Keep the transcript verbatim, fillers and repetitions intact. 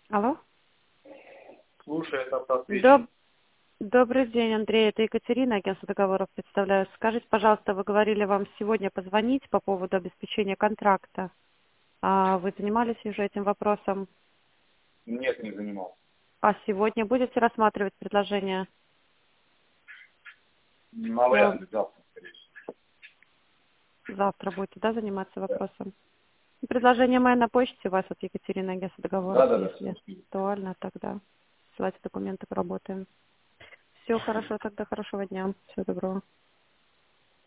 Алло. Слушай, это автоответчик. Доб- Добрый день, Андрей. Это Екатерина, агентство договоров представляю. Скажите, пожалуйста, вы говорили вам сегодня позвонить по поводу обеспечения контракта. А вы занимались уже этим вопросом? Нет, не занимался. А сегодня будете рассматривать предложение? Навряд Э, ли завтра, скорее всего. Завтра будете, да, заниматься Да, вопросом? Предложение мое на почте у вас от Екатерины, агентство договоров, да, да, да, все если успели. актуально, тогда ссылайте документы, поработаем. Все хорошо, тогда хорошего дня. Всего доброго.